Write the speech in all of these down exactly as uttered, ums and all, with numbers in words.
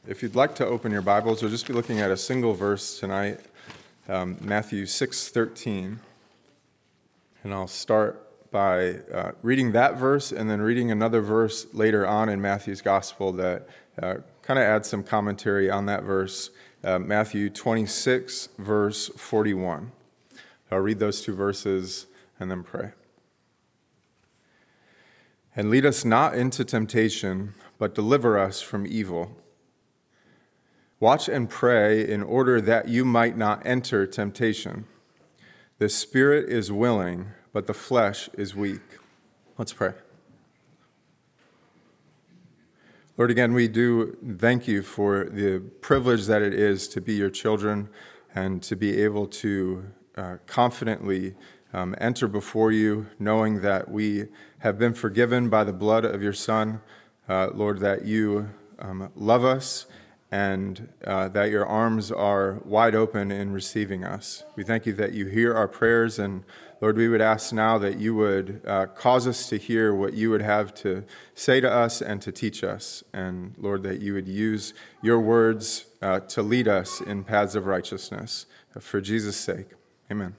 If you'd like to open your Bibles, we'll just be looking at a single verse tonight, um, Matthew six thirteen. And I'll start by uh, reading that verse and then reading another verse later on in Matthew's Gospel that uh, kind of adds some commentary on that verse, uh, Matthew twenty-six, verse forty-one. I'll read those two verses and then pray. And lead us not into temptation, but deliver us from evil. Watch and pray in order that you might not enter temptation. The spirit is willing, but the flesh is weak. Let's pray. Lord, again, we do thank you for the privilege that it is to be your children and to be able to uh, confidently um, enter before you, knowing that we have been forgiven by the blood of your Son. Uh, Lord, that you um, love us and uh, that your arms are wide open in receiving us. We thank you that you hear our prayers, and Lord, we would ask now that you would uh, cause us to hear what you would have to say to us and to teach us, and Lord, that you would use your words uh, to lead us in paths of righteousness. For Jesus' sake, amen.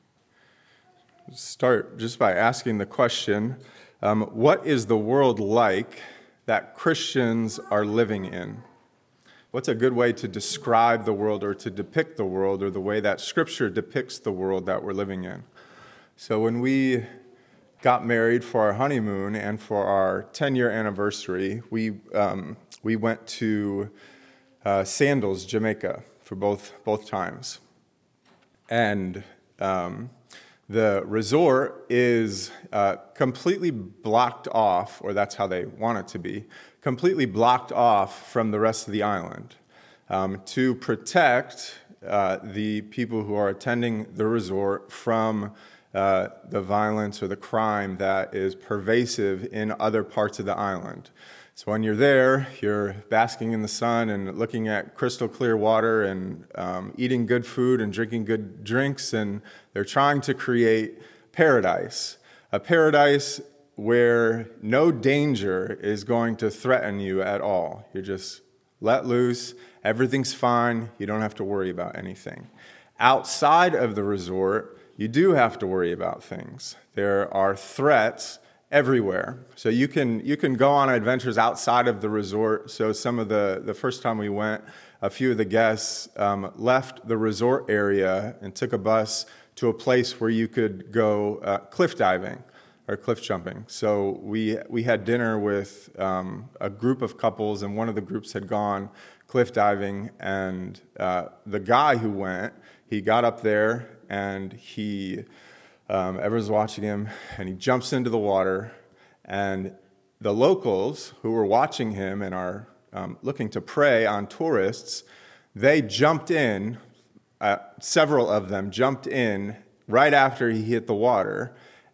Start just by asking the question, um, what is the world like that Christians are living in? What's a good way to describe the world or to depict the world or the way that Scripture depicts the world that we're living in? So when we got married for our honeymoon and for our ten-year anniversary, we um, we went to uh, Sandals, Jamaica, for both both times. And um, the resort is uh, completely blocked off, or that's how they want it to be, completely blocked off from the rest of the island um, to protect uh, the people who are attending the resort from uh, the violence or the crime that is pervasive in other parts of the island. So when you're there, you're basking in the sun and looking at crystal clear water and um, eating good food and drinking good drinks, and they're trying to create paradise, a paradise where no danger is going to threaten you at all. You're just let loose, everything's fine, you don't have to worry about anything. Outside of the resort, you do have to worry about things. There are threats everywhere. So you can you can go on adventures outside of the resort. So some of the, the first time we went, a few of the guests um, left the resort area and took a bus to a place where you could go uh, cliff diving or cliff jumping. So we we had dinner with um, a group of couples, and one of the groups had gone cliff diving, and uh, the guy who went, he got up there and he Um, everyone's watching him, and he jumps into the water, and the locals who were watching him and are um, looking to prey on tourists, they jumped in, uh, several of them jumped in right after he hit the water,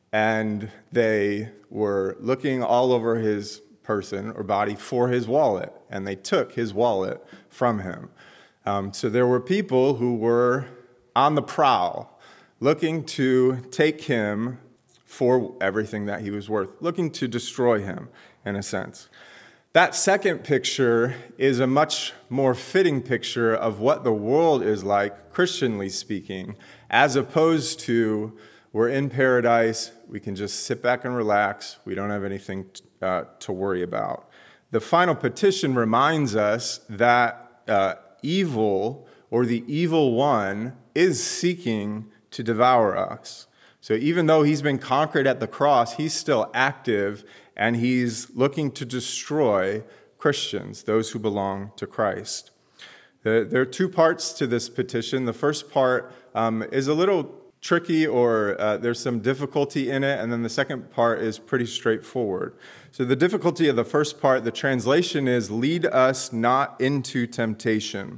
and they were looking all over his person or body for his wallet, and they took his wallet from him. Um, so there were people who were on the prowl, looking to take him for everything that he was worth, looking to destroy him, in a sense. That second picture is a much more fitting picture of what the world is like, Christianly speaking, as opposed to we're in paradise, we can just sit back and relax, we don't have anything uh, to worry about. The final petition reminds us that uh, evil, or the evil one, is seeking to devour us. So even though he's been conquered at the cross, he's still active, and he's looking to destroy Christians, those who belong to Christ. There are two parts to this petition. The first part um, is a little tricky, or uh, there's some difficulty in it, and then the second part is pretty straightforward. So the difficulty of the first part, the translation is, lead us not into temptation.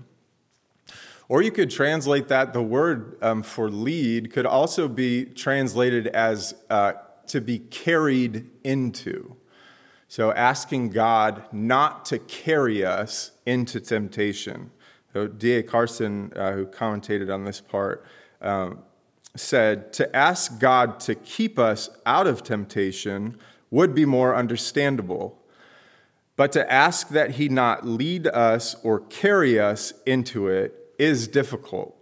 Or you could translate that, the word um, for lead could also be translated as uh, to be carried into. So asking God not to carry us into temptation. So D A Carson, uh, who commentated on this part, um, said, to ask God to keep us out of temptation would be more understandable. But to ask that he not lead us or carry us into it is difficult.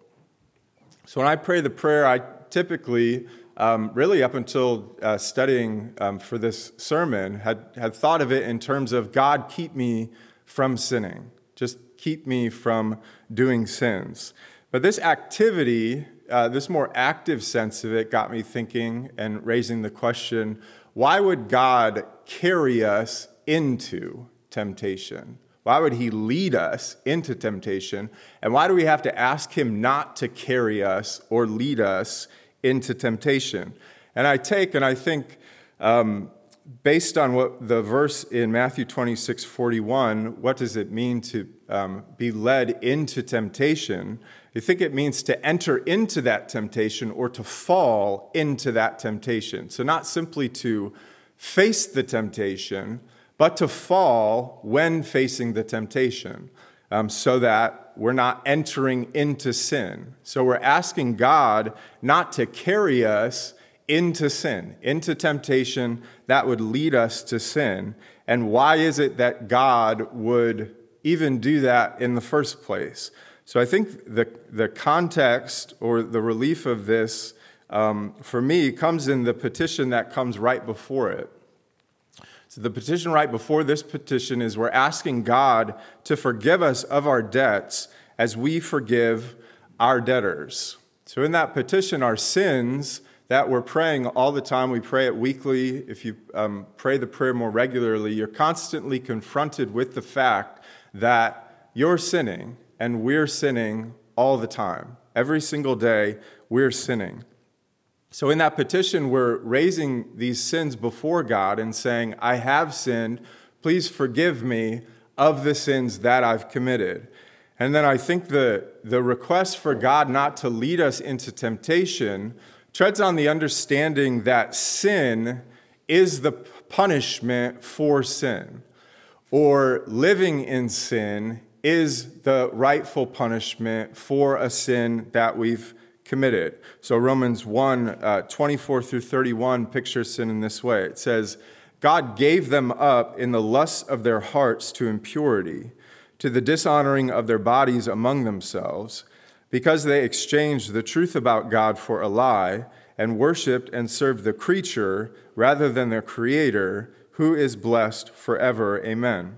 So when I pray the prayer, I typically, um, really up until uh, studying um, for this sermon, had, had thought of it in terms of, God, keep me from sinning. Just keep me from doing sins. But this activity, uh, this more active sense of it got me thinking and raising the question, why would God carry us into temptation? Why would he lead us into temptation? And why do we have to ask him not to carry us or lead us into temptation? And I take, and I think, um, based on what the verse in Matthew twenty-six forty-one, what does it mean to um, be led into temptation? I think it means to enter into that temptation or to fall into that temptation. So not simply to face the temptation, but to fall when facing the temptation, um, so that we're not entering into sin. So we're asking God not to carry us into sin, into temptation that would lead us to sin. And why is it that God would even do that in the first place? So I think the, the context or the relief of this, um, for me, comes in the petition that comes right before it. So the petition right before this petition is we're asking God to forgive us of our debts as we forgive our debtors. So in that petition, our sins that we're praying all the time, we pray it weekly. If you um, pray the prayer more regularly, you're constantly confronted with the fact that you're sinning and we're sinning all the time. Every single day, we're sinning. So in that petition, we're raising these sins before God and saying, I have sinned. Please forgive me of the sins that I've committed. And then I think the, the request for God not to lead us into temptation treads on the understanding that sin is the punishment for sin, or living in sin is the rightful punishment for a sin that we've committed. So Romans one, uh, twenty-four through thirty-one pictures sin in this way. It says, God gave them up in the lusts of their hearts to impurity, to the dishonoring of their bodies among themselves, because they exchanged the truth about God for a lie, and worshipped and served the creature rather than their Creator, who is blessed forever. Amen.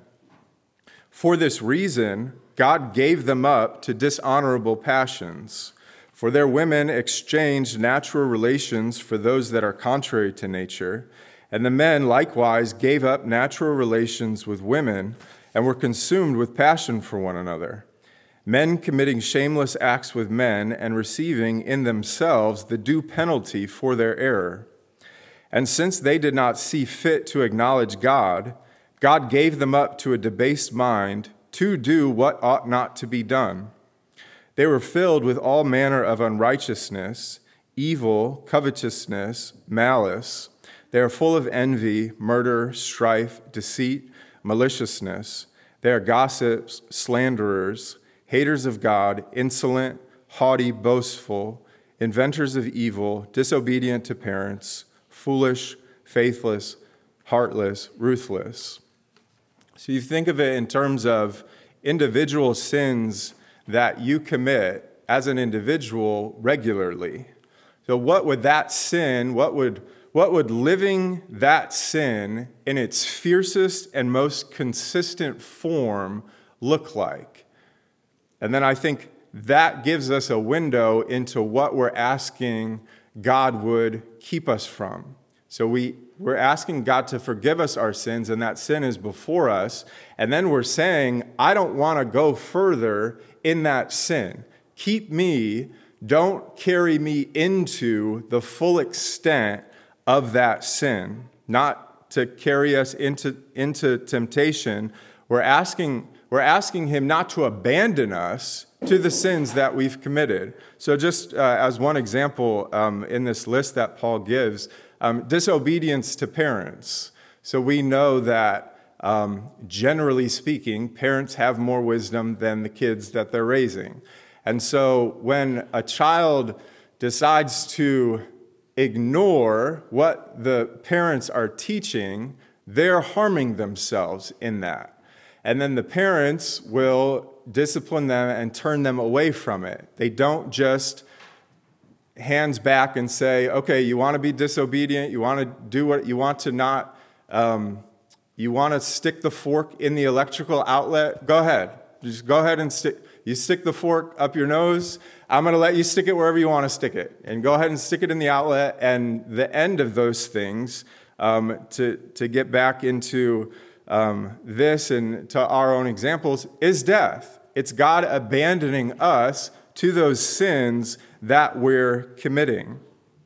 For this reason, God gave them up to dishonorable passions. For their women exchanged natural relations for those that are contrary to nature, and the men likewise gave up natural relations with women and were consumed with passion for one another, men committing shameless acts with men and receiving in themselves the due penalty for their error. And since they did not see fit to acknowledge God, God gave them up to a debased mind to do what ought not to be done. They were filled with all manner of unrighteousness, evil, covetousness, malice. They are full of envy, murder, strife, deceit, maliciousness. They are gossips, slanderers, haters of God, insolent, haughty, boastful, inventors of evil, disobedient to parents, foolish, faithless, heartless, ruthless. So you think of it in terms of individual sins that you commit as an individual regularly. So what would that sin, what would, what would living that sin in its fiercest and most consistent form look like? And then I think that gives us a window into what we're asking God would keep us from. So we, we're asking God to forgive us our sins, and that sin is before us. And then we're saying, I don't want to go further in that sin. Keep me, don't carry me into the full extent of that sin, not to carry us into, into temptation. We're asking, we're asking him not to abandon us to the sins that we've committed. So just uh, as one example um, in this list that Paul gives, um, disobedience to parents. So we know that Um, generally speaking, parents have more wisdom than the kids that they're raising. And so when a child decides to ignore what the parents are teaching, they're harming themselves in that. And then the parents will discipline them and turn them away from it. They don't just hands back and say, okay, you want to be disobedient, you want to do what you want to not, um, you want to stick the fork in the electrical outlet, go ahead. Just go ahead and stick, you stick the fork up your nose, I'm going to let you stick it wherever you want to stick it. And go ahead and stick it in the outlet, and the end of those things, um, to, to get back into um, this and to our own examples, is death. It's God abandoning us to those sins that we're committing.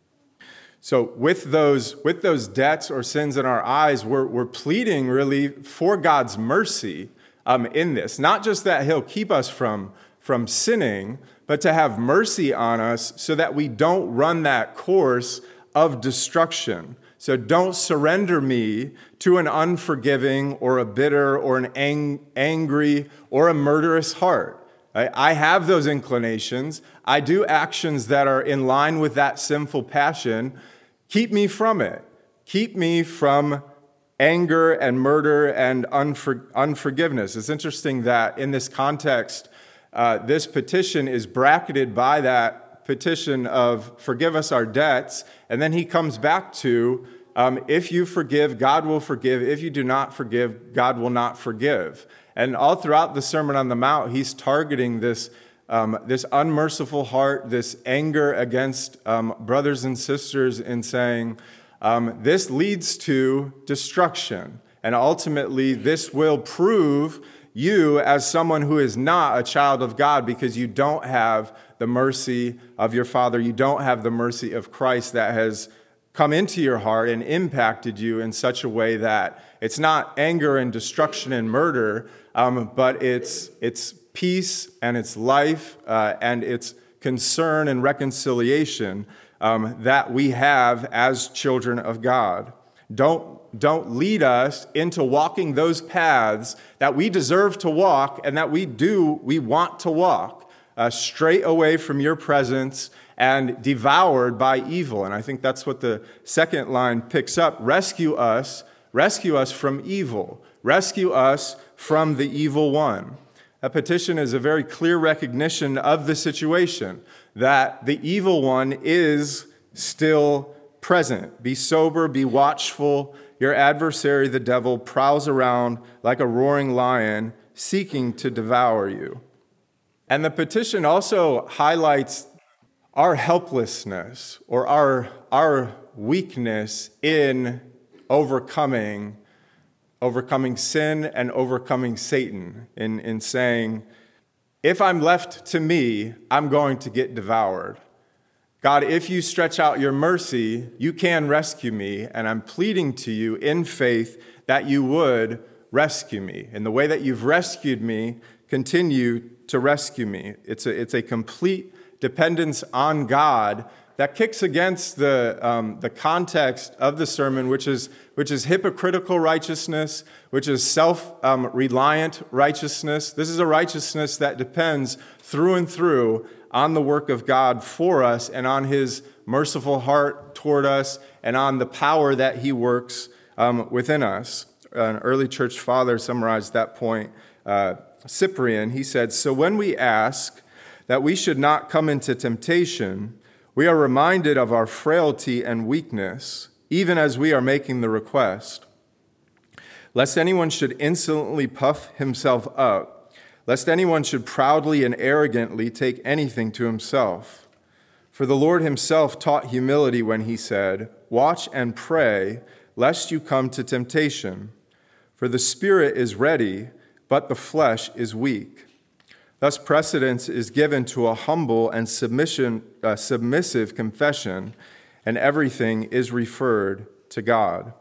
So with those, with those debts or sins in our eyes, we're, we're pleading really for God's mercy um, in this. Not just that he'll keep us from, from sinning, but to have mercy on us so that we don't run that course of destruction. So don't surrender me to an unforgiving or a bitter or an ang- angry or a murderous heart. I have those inclinations. I do actions that are in line with that sinful passion. Keep me from it. Keep me from anger and murder and unfor- unforgiveness. It's interesting that in this context, uh, this petition is bracketed by that petition of forgive us our debts. And then he comes back to, um, if you forgive, God will forgive. If you do not forgive, God will not forgive. And all throughout the Sermon on the Mount, he's targeting this, um, this unmerciful heart, this anger against um, brothers and sisters, in saying, um, this leads to destruction. And ultimately, this will prove you as someone who is not a child of God, because you don't have the mercy of your Father. You don't have the mercy of Christ that has come into your heart and impacted you in such a way that it's not anger and destruction and murder, um, but it's it's peace and it's life uh, and it's concern and reconciliation um, that we have as children of God. Don't don't lead us into walking those paths that we deserve to walk and that we do we want to walk uh, straight away from your presence and devoured by evil. And I think that's what the second line picks up. Rescue us, rescue us from evil. Rescue us from the evil one. A petition is a very clear recognition of the situation, that the evil one is still present. Be sober, be watchful. Your adversary, the devil, prowls around like a roaring lion, seeking to devour you. And the petition also highlights our helplessness or our, our weakness in overcoming, overcoming sin and overcoming Satan, in, in saying, if I'm left to me, I'm going to get devoured. God, if you stretch out your mercy, you can rescue me, and I'm pleading to you in faith that you would rescue me. In the way that you've rescued me, continue to rescue me. It's a, it's a complete dependence on God that kicks against the, um, the context of the sermon, which is, which is hypocritical righteousness, which is self-reliant um, righteousness. This is a righteousness that depends through and through on the work of God for us and on his merciful heart toward us and on the power that he works um, within us. An early church father summarized that point, uh, Cyprian. He said, so when we ask that we should not come into temptation, we are reminded of our frailty and weakness, even as we are making the request. Lest anyone should insolently puff himself up, lest anyone should proudly and arrogantly take anything to himself. For the Lord himself taught humility when he said, watch and pray, lest you come to temptation. For the spirit is ready, but the flesh is weak. Thus precedence is given to a humble and submission, uh, submissive confession, and everything is referred to God.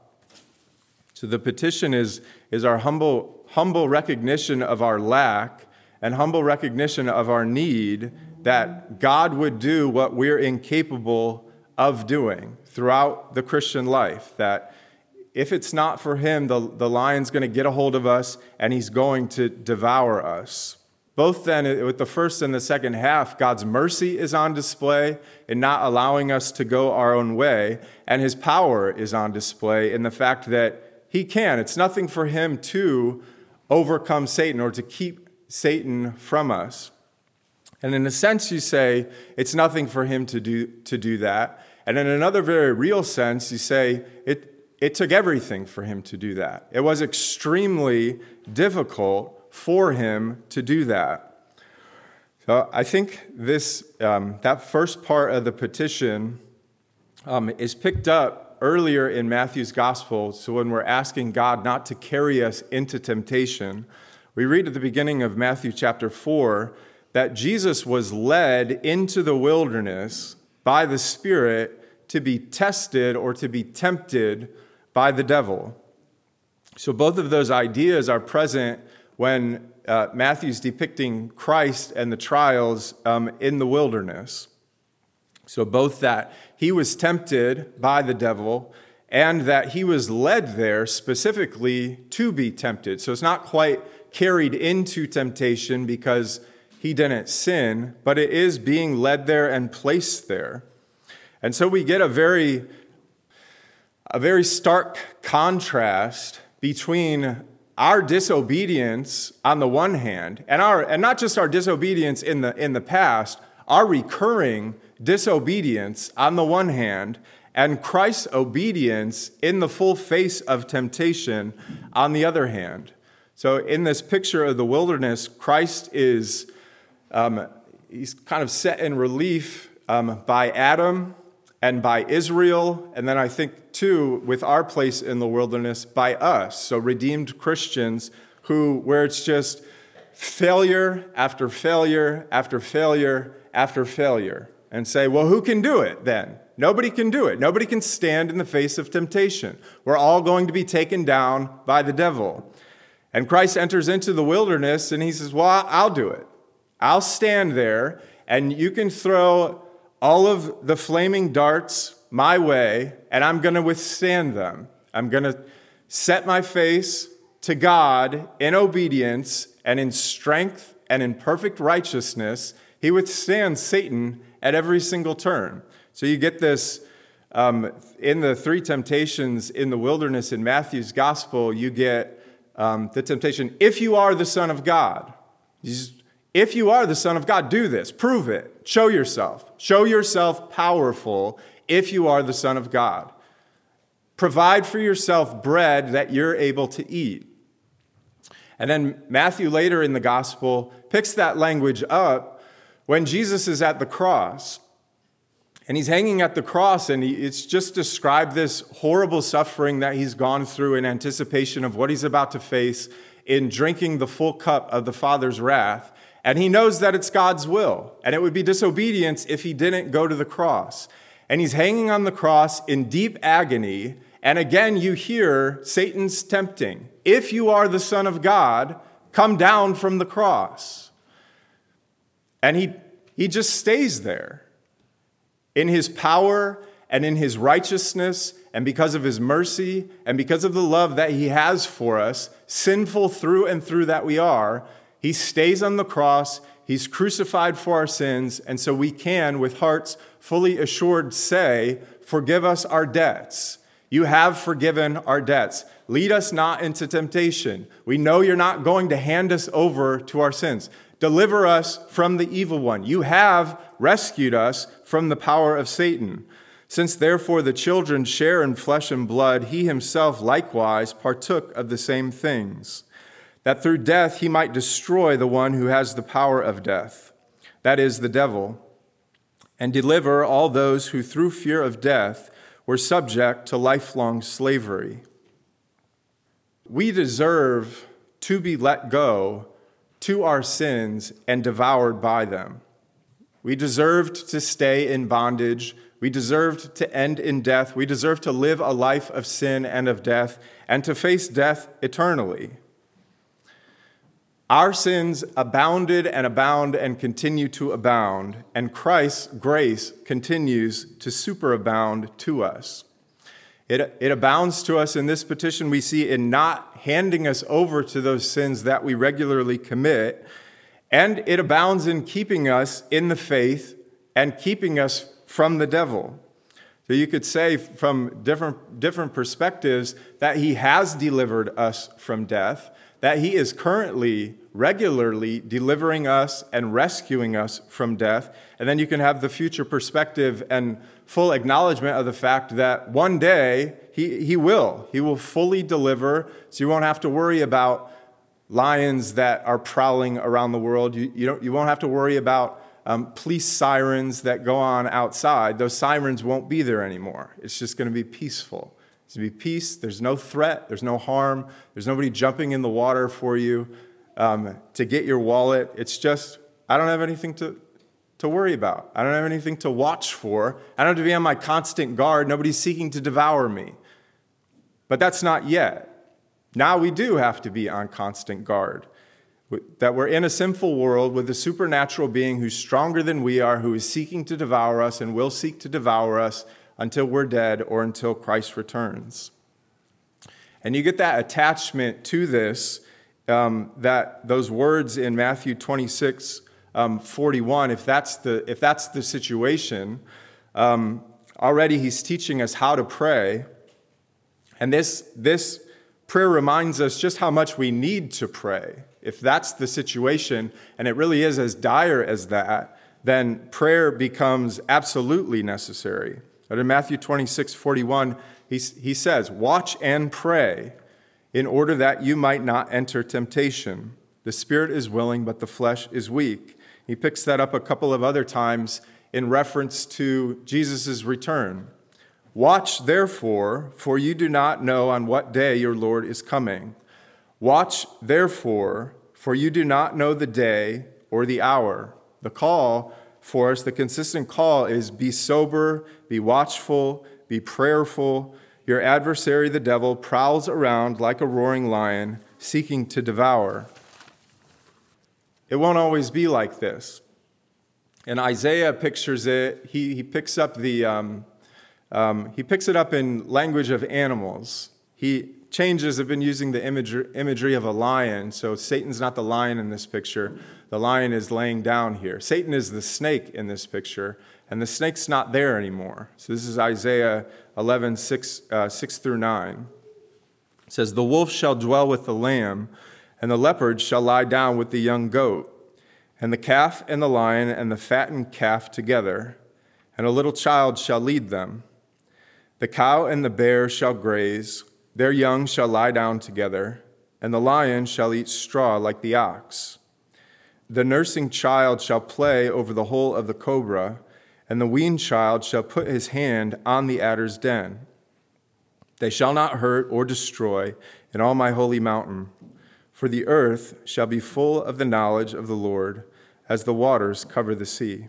So the petition is, is our humble, humble recognition of our lack and humble recognition of our need, that God would do what we're incapable of doing throughout the Christian life, that if it's not for him, the, the lion's going to get a hold of us and he's going to devour us. Both then, with the first and the second half, God's mercy is on display in not allowing us to go our own way, and his power is on display in the fact that he can. It's nothing for him to overcome Satan or to keep Satan from us. And in a sense, you say, it's nothing for him to do, to do that. And in another very real sense, you say, it, it took everything for him to do that. It was extremely difficult for him to do that. So I think this um, that first part of the petition um, is picked up earlier in Matthew's gospel. So when we're asking God not to carry us into temptation, we read at the beginning of Matthew chapter four that Jesus was led into the wilderness by the Spirit to be tested or to be tempted by the devil. So both of those ideas are present when uh, Matthew's depicting Christ and the trials um, in the wilderness. So both that he was tempted by the devil and that he was led there specifically to be tempted. So it's not quite carried into temptation because he didn't sin, but it is being led there and placed there. And so we get a very, a very stark contrast between our disobedience on the one hand, and our and not just our disobedience in the in the past, our recurring disobedience on the one hand, and Christ's obedience in the full face of temptation on the other hand. So in this picture of the wilderness, Christ is Um, he's kind of set in relief um, by Adam and by Israel, and then I think, too, with our place in the wilderness, by us. So redeemed Christians who, where it's just failure after failure after failure after failure, and say, well, who can do it then? Nobody can do it. Nobody can stand in the face of temptation. We're all going to be taken down by the devil. And Christ enters into the wilderness, and he says, well, I'll do it. I'll stand there, and you can throw all of the flaming darts my way, and I'm going to withstand them. I'm going to set my face to God in obedience and in strength and in perfect righteousness. He withstands Satan at every single turn. So you get this um, in the three temptations in the wilderness in Matthew's gospel. You get um, the temptation, if you are the Son of God. You just, If you are the Son of God, do this. Prove it. Show yourself. Show yourself powerful if you are the Son of God. Provide for yourself bread that you're able to eat. And then Matthew later in the gospel picks that language up when Jesus is at the cross. And he's hanging at the cross, and he, it's just described this horrible suffering that he's gone through in anticipation of what he's about to face in drinking the full cup of the Father's wrath. And he knows that it's God's will, and it would be disobedience if he didn't go to the cross. And he's hanging on the cross in deep agony, and again you hear Satan's tempting. If you are the Son of God, come down from the cross. And he, he just stays there in his power and in his righteousness, and because of his mercy, and because of the love that he has for us, sinful through and through that we are. He stays on the cross, he's crucified for our sins, and so we can, with hearts fully assured, say, forgive us our debts. You have forgiven our debts. Lead us not into temptation. We know you're not going to hand us over to our sins. Deliver us from the evil one. You have rescued us from the power of Satan. Since therefore the children share in flesh and blood, he himself likewise partook of the same things, that through death he might destroy the one who has the power of death, that is, the devil, and deliver all those who through fear of death were subject to lifelong slavery. We deserve to be let go to our sins and devoured by them. We deserved to stay in bondage. We deserved to end in death. We deserve to live a life of sin and of death and to face death eternally. Our sins abounded and abound and continue to abound, and Christ's grace continues to superabound to us. It, it abounds to us in this petition we see in not handing us over to those sins that we regularly commit, and it abounds in keeping us in the faith and keeping us from the devil. So you could say from different, different perspectives that he has delivered us from death, that he is currently regularly delivering us and rescuing us from death. And then you can have the future perspective and full acknowledgement of the fact that one day he, he will. He will fully deliver, so you won't have to worry about lions that are prowling around the world. You, you, don't, you won't have to worry about um, police sirens that go on outside. Those sirens won't be there anymore. It's just going to be peaceful. It's going to be peace. There's no threat. There's no harm. There's nobody jumping in the water for you um, to get your wallet. It's just, I don't have anything to, to worry about. I don't have anything to watch for. I don't have to be on my constant guard. Nobody's seeking to devour me. But that's not yet. Now we do have to be on constant guard. That we're in a sinful world with a supernatural being who's stronger than we are, who is seeking to devour us and will seek to devour us until we're dead or until Christ returns. And you get that attachment to this, um, that those words in Matthew twenty-six, um, forty-one, if that's the, if that's the situation, um, already he's teaching us how to pray. And this, this prayer reminds us just how much we need to pray. If that's the situation, and it really is as dire as that, then prayer becomes absolutely necessary. But in Matthew twenty-six, forty-one, he, he says, "Watch and pray in order that you might not enter temptation. The spirit is willing, but the flesh is weak." He picks that up a couple of other times in reference to Jesus' return. "Watch, therefore, for you do not know on what day your Lord is coming. Watch, therefore, for you do not know the day or the hour." The call for us, the consistent call is be sober, be watchful, be prayerful. Your adversary, the devil, prowls around like a roaring lion, seeking to devour. It won't always be like this. And Isaiah pictures it, he, he picks up the, um, um, he picks it up in language of animals. He changes have been using the imagery, imagery of a lion. So Satan's not the lion in this picture. The lion is laying down here. Satan is the snake in this picture, and the snake's not there anymore. So this is Isaiah eleven, six, uh, six through nine. It says, "The wolf shall dwell with the lamb, and the leopard shall lie down with the young goat, and the calf and the lion and the fattened calf together, and a little child shall lead them. The cow and the bear shall graze, their young shall lie down together, and the lion shall eat straw like the ox. The nursing child shall play over the hole of the cobra, and the weaned child shall put his hand on the adder's den. They shall not hurt or destroy in all my holy mountain, for the earth shall be full of the knowledge of the Lord as the waters cover the sea."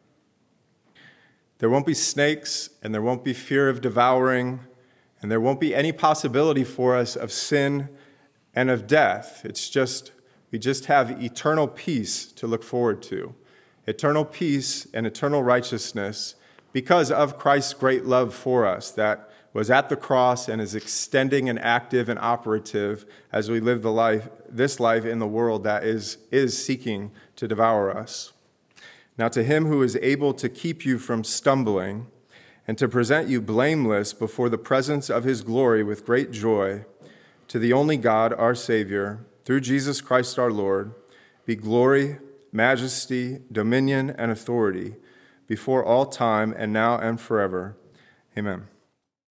There won't be snakes, and there won't be fear of devouring, and there won't be any possibility for us of sin and of death. It's just, we just have eternal peace to look forward to. Eternal peace and eternal righteousness because of Christ's great love for us that was at the cross and is extending and active and operative as we live the life, this life in the world that is, is seeking to devour us. Now to him who is able to keep you from stumbling and to present you blameless before the presence of his glory with great joy, to the only God, our Savior, through Jesus Christ our Lord, be glory, majesty, dominion, and authority before all time and now and forever. Amen.